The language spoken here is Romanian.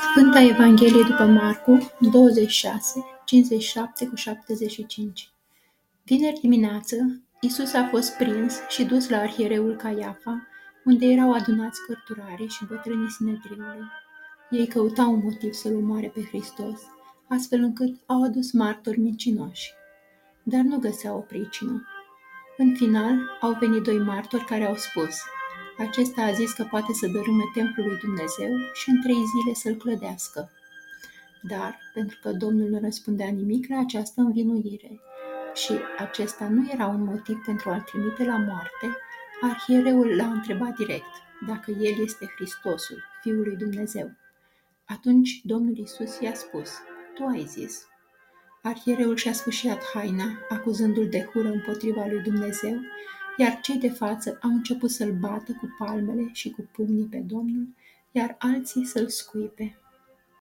Sfânta Evanghelie după Marcu, 26, 57-75. Vineri dimineață, Iisus a fost prins și dus la arhiereul Caiafa, unde erau adunați cărturarii și bătrânii Sinedriului. Ei căutau un motiv să-L omoare pe Hristos, astfel încât au adus martori mincinoși, dar nu găseau o pricină. În final, au venit doi martori care au spus: acesta a zis că poate să dărâme templul lui Dumnezeu și în 3 zile să-l clădească. Dar, pentru că Domnul nu răspundea nimic la această învinuire și acesta nu era un motiv pentru a-l trimite la moarte, arhiereul l-a întrebat direct dacă el este Hristosul, Fiul lui Dumnezeu. Atunci Domnul Iisus i-a spus: tu ai zis. Arhiereul și-a sfâșiat haina, acuzându-l de hură împotriva lui Dumnezeu, iar cei de față au început să-l bată cu palmele și cu pumnii pe Domnul, iar alții să-l scuipe.